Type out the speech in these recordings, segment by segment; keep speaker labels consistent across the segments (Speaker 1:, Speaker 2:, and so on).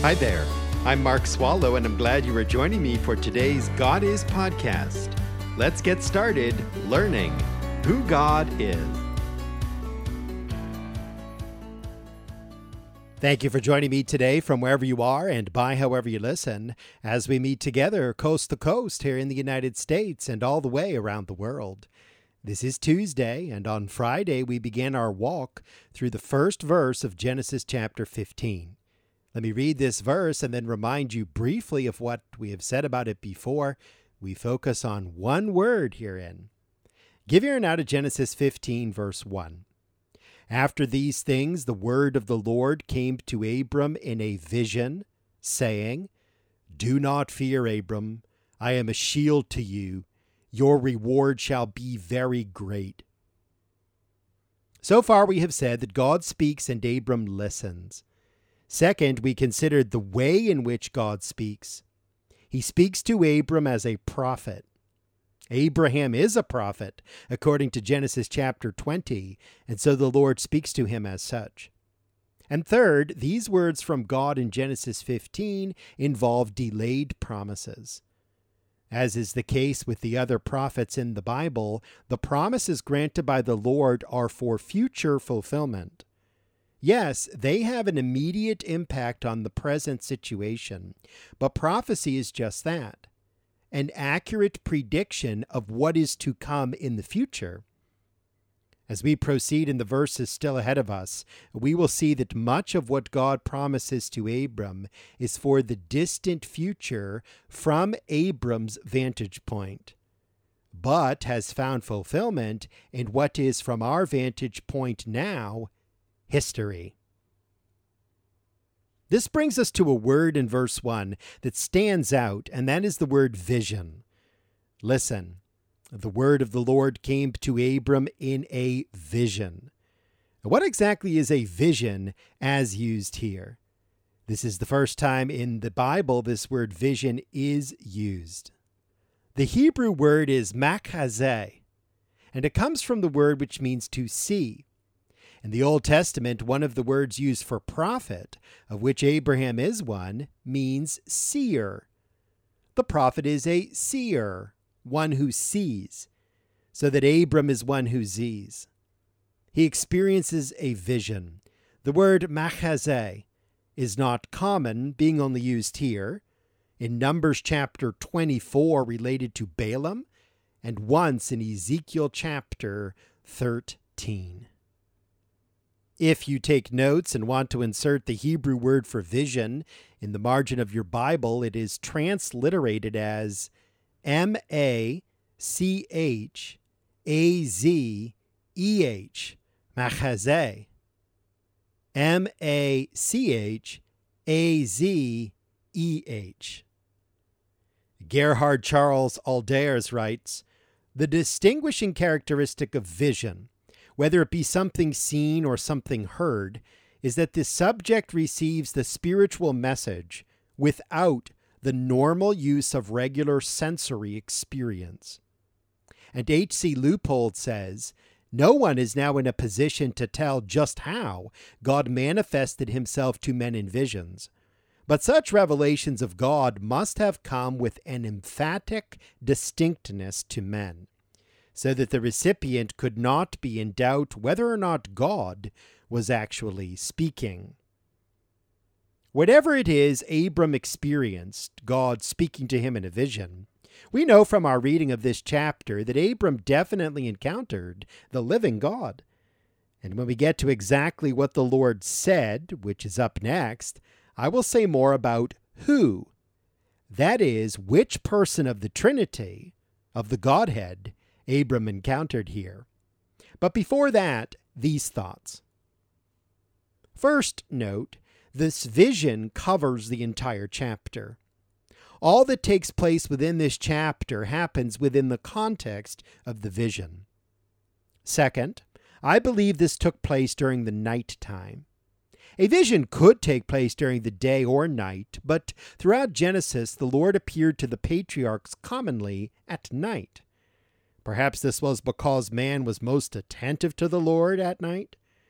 Speaker 1: Hi there. I'm Mark Swallow, and I'm glad you are joining me for today's God Is podcast. Let's get started learning who God is. Thank you for joining me today from wherever you are and by however you listen as we meet together coast to coast here in the United States and all the way around the world. This is Tuesday, and on Friday we began our walk through the first verse of Genesis chapter 15. Let me read this verse and then remind you briefly of what we have said about it before. We focus on one word herein. Give ear now to Genesis 15, verse 1. After these things, the word of the Lord came to Abram in a vision, saying, Do not fear, Abram. I am a shield to you. Your reward shall be very great. So far we have said that God speaks and Abram listens. Second, we considered the way in which God speaks. He speaks to Abram as a prophet. Abraham is a prophet, according to Genesis chapter 20, and so the Lord speaks to him as such. And third, these words from God in Genesis 15 involve delayed promises. As is the case with the other prophets in the Bible, the promises granted by the Lord are for future fulfillment. Yes, they have an immediate impact on the present situation, but prophecy is just that, an accurate prediction of what is to come in the future. As we proceed in the verses still ahead of us, we will see that much of what God promises to Abram is for the distant future from Abram's vantage point, but has found fulfillment in what is from our vantage point now, history. This brings us to a word in verse 1 that stands out, and that is the word vision. Listen, the word of the Lord came to Abram in a vision. What exactly is a vision as used here? This is the first time in the Bible this word vision is used. The Hebrew word is machazeh, and it comes from the word which means to see. In the Old Testament, one of the words used for prophet, of which Abraham is one, means seer. The prophet is a seer, one who sees, so that Abram is one who sees. He experiences a vision. The word machazeh is not common, being only used here, in Numbers chapter 24 related to Balaam, and once in Ezekiel chapter 13. If you take notes and want to insert the Hebrew word for vision in the margin of your Bible, it is transliterated as M-A-C-H-A-Z-E-H, machazeh. M-A-C-H-A-Z-E-H. Gerhard Charles Alders writes, The distinguishing characteristic of vision, whether it be something seen or something heard, is that the subject receives the spiritual message without the normal use of regular sensory experience. And H.C. Leupold says, No one is now in a position to tell just how God manifested himself to men in visions, but such revelations of God must have come with an emphatic distinctness to men, so that the recipient could not be in doubt whether or not God was actually speaking. Whatever it is Abram experienced, God speaking to him in a vision, we know from our reading of this chapter that Abram definitely encountered the living God. And when we get to exactly what the Lord said, which is up next, I will say more about who, that is, which person of the Trinity, of the Godhead, Abram encountered here. But before that, these thoughts. First, note, this vision covers the entire chapter. All that takes place within this chapter happens within the context of the vision. Second, I believe this took place during the night time. A vision could take place during the day or night, but throughout Genesis, the Lord appeared to the patriarchs commonly at night. Perhaps this was because man was most attentive to the Lord at night.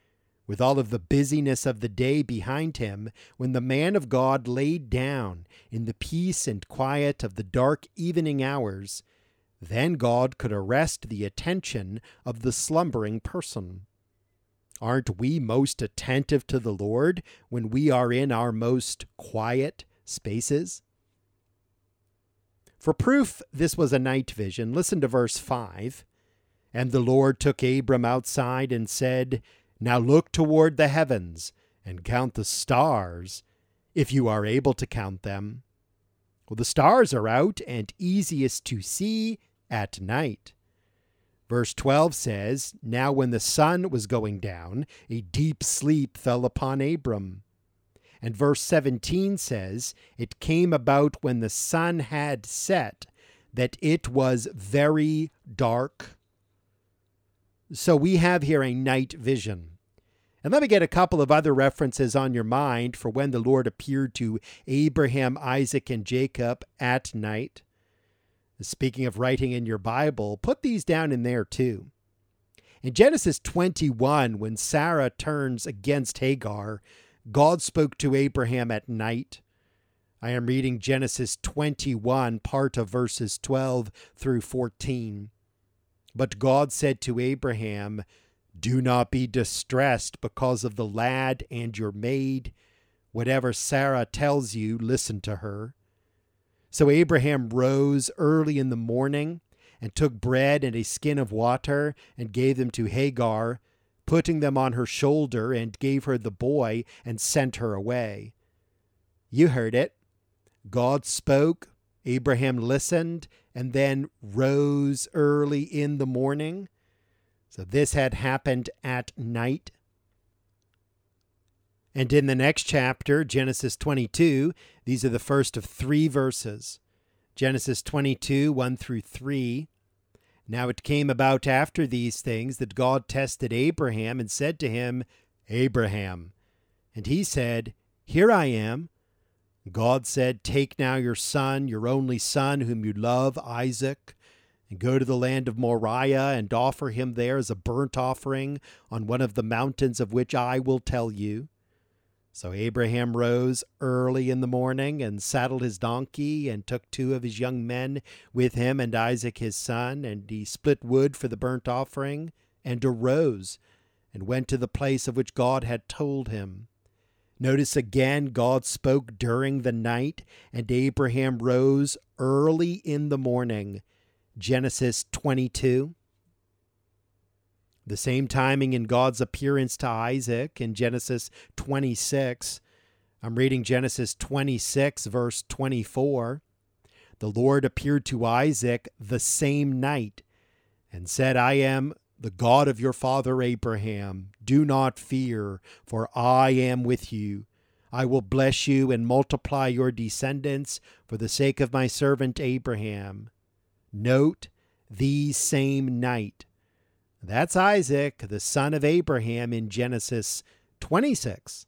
Speaker 1: with all of the busyness of the day behind him, when the man of God laid down in the peace and quiet of the dark evening hours, then God could arrest the attention of the slumbering person. Aren't we most attentive to the Lord when we are in our most quiet spaces? For proof this was a night vision, listen to verse 5. And the Lord took Abram outside and said, Now look toward the heavens and count the stars, if you are able to count them. Well, the stars are out and easiest to see at night. Verse 12 says, Now when the sun was going down, a deep sleep fell upon Abram. And verse 17 says, It came about when the sun had set, that it was very dark. So we have here a night vision. And let me get a couple of other references on your mind for when the Lord appeared to Abraham, Isaac, and Jacob at night. Speaking of writing in your Bible, put these down in there too. In Genesis 21, when Sarah turns against Hagar, God spoke to Abraham at night. I am reading Genesis 21, part of verses 12 through 14. But God said to Abraham, Do not be distressed because of the lad and your maid. Whatever Sarah tells you, listen to her. So Abraham rose early in the morning and took bread and a skin of water and gave them to Hagar, putting them on her shoulder, and gave her the boy and sent her away. You heard it. God spoke, Abraham listened, and then rose early in the morning. So this had happened at night. And in the next chapter, Genesis 22, these are the first of 3 verses. Genesis 22, 1 through 3. Now it came about after these things that God tested Abraham and said to him, Abraham. And he said, Here I am. God said, Take now your son, your only son, whom you love, Isaac, and go to the land of Moriah and offer him there as a burnt offering on one of the mountains of which I will tell you. So Abraham rose early in the morning and saddled his donkey and took 2 of his young men with him and Isaac his son, and he split wood for the burnt offering and arose and went to the place of which God had told him. Notice again, God spoke during the night, and Abraham rose early in the morning. Genesis 22. The same timing in God's appearance to Isaac in Genesis 26. I'm reading Genesis 26, verse 24. The Lord appeared to Isaac the same night and said, I am the God of your father Abraham. Do not fear, for I am with you. I will bless you and multiply your descendants for the sake of my servant Abraham. Note, the same night. That's Isaac, the son of Abraham, in Genesis 26.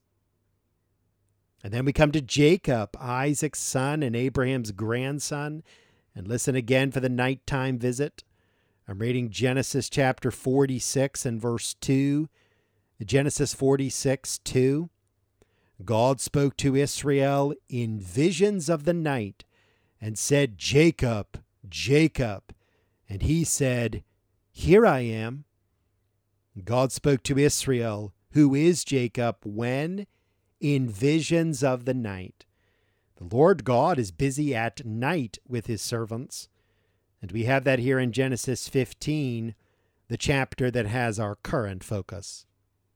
Speaker 1: And then we come to Jacob, Isaac's son and Abraham's grandson. And listen again for the nighttime visit. I'm reading Genesis chapter 46 and verse 2. Genesis 46, 2. God spoke to Israel in visions of the night and said, Jacob, Jacob. And he said, Here I am. God spoke to Israel, who is Jacob, when? In visions of the night. The Lord God is busy at night with his servants. And we have that here in Genesis 15, the chapter that has our current focus.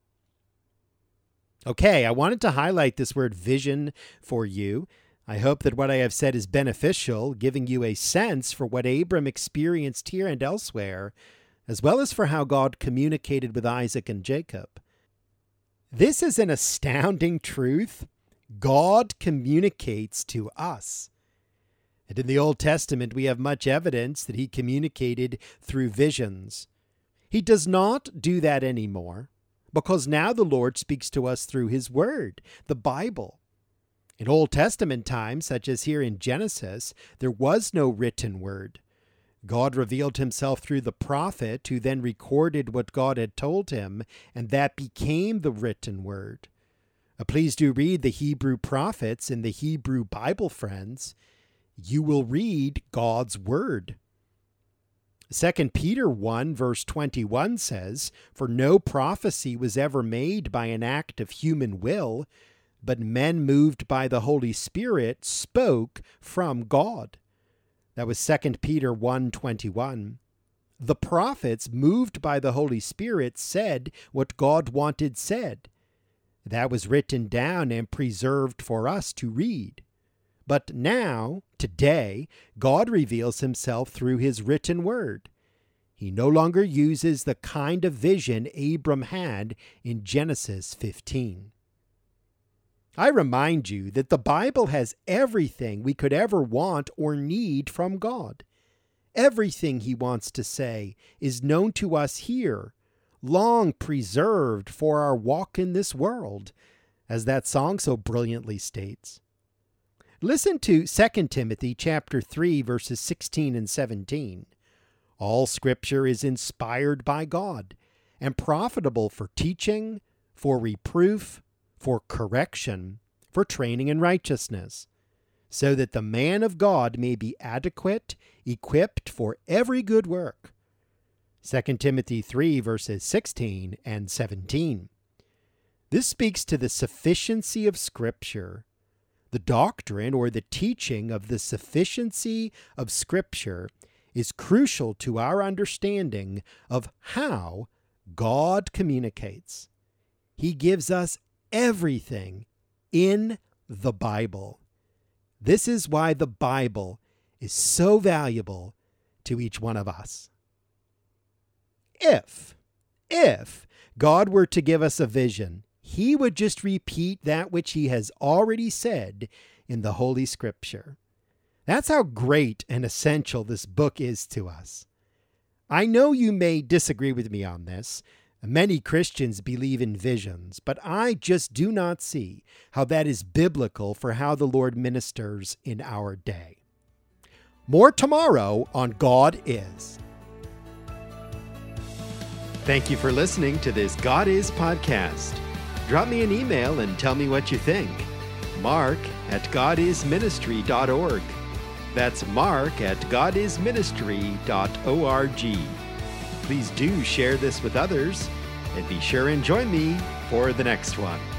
Speaker 1: Okay, I wanted to highlight this word vision for you. I hope that what I have said is beneficial, giving you a sense for what Abram experienced here and elsewhere, as well as for how God communicated with Isaac and Jacob. This is an astounding truth. God communicates to us. And in the Old Testament, we have much evidence that he communicated through visions. He does not do that anymore, because now the Lord speaks to us through his word, the Bible. In Old Testament times, such as here in Genesis, there was no written word. God revealed himself through the prophet, who then recorded what God had told him, and that became the written word. Please do read the Hebrew prophets in the Hebrew Bible, friends. You will read God's word. 2 Peter 1 verse 21 says, "For no prophecy was ever made by an act of human will, but men moved by the Holy Spirit spoke from God." That was 2 Peter 1:21. The prophets, moved by the Holy Spirit, said what God wanted said. That was written down and preserved for us to read. But now, today, God reveals himself through his written word. He no longer uses the kind of vision Abram had in Genesis 15. I remind you that the Bible has everything we could ever want or need from God. Everything he wants to say is known to us here, long preserved for our walk in this world, as that song so brilliantly states. Listen to 2 Timothy chapter 3, verses 16 and 17. "All Scripture is inspired by God and profitable for teaching, for reproof, for correction, for training in righteousness, so that the man of God may be adequate, equipped for every good work." 2 Timothy 3, verses 16 and 17. This speaks to the sufficiency of Scripture. The doctrine or the teaching of the sufficiency of Scripture is crucial to our understanding of how God communicates. He gives us everything in the Bible. This is why the Bible is so valuable to each one of us. If God were to give us a vision, he would just repeat that which he has already said in the Holy Scripture. That's how great and essential this book is to us. I know you may disagree with me on this. Many Christians believe in visions, but I just do not see how that is biblical for how the Lord ministers in our day. More tomorrow on God Is. Thank you for listening to this God Is podcast. Drop me an email and tell me what you think. Mark@godisministry.org. That's Mark@godisministry.org. Please do share this with others, and be sure and join me for the next one.